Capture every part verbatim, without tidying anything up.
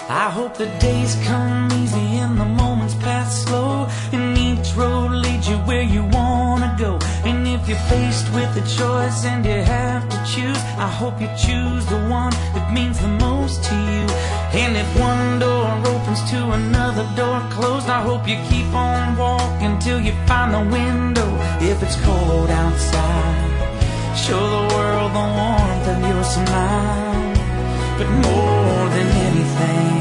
I hope the days come easy and the moments pass slow, and each road leads you where you wanna go. And if you're faced with a choice and you have to choose, I hope you choose the one that means the most to you. And if one door opens to another door closed, I hope you keep on walking till you find the window. If it's cold outside, show the world the warmth of your smile. But more than anything,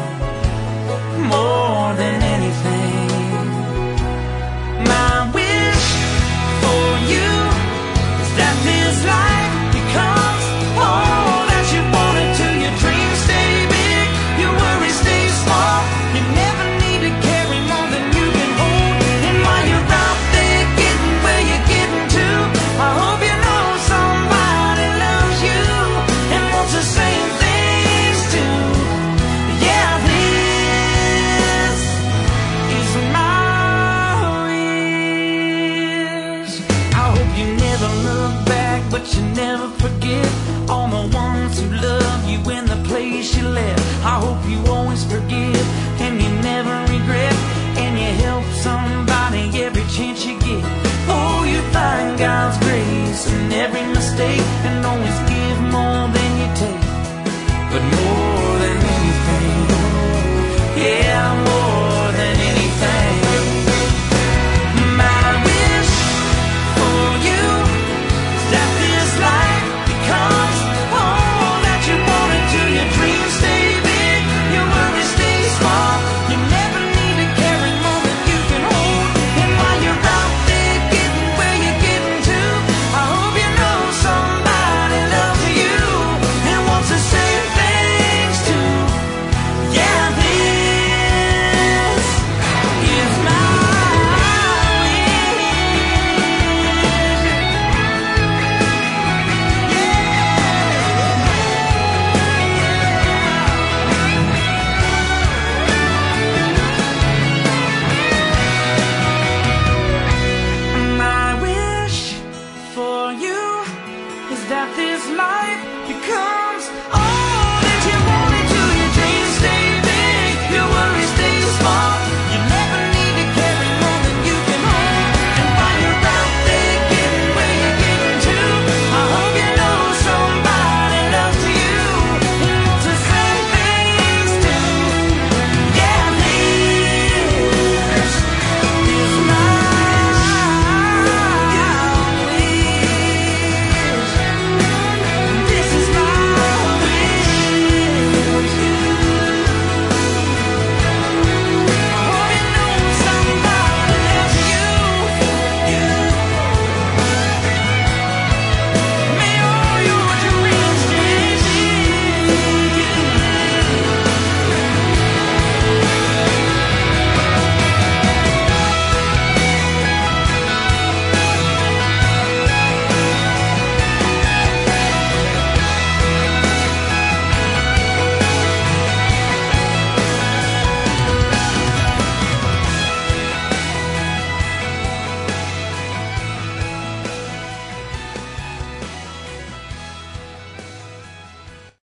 more than anything, my wish for you is that this life becomes all that you want it to. Your dreams stay big, your worries stay small. You never need to carry more than you can hold. And while you're out there getting where you're getting to, I hope you know somebody loves you and wants the same things too. Yeah, this is my wish. I hope you never look back, but you never forget all the ones who love you in the place you left. I hope you always forgive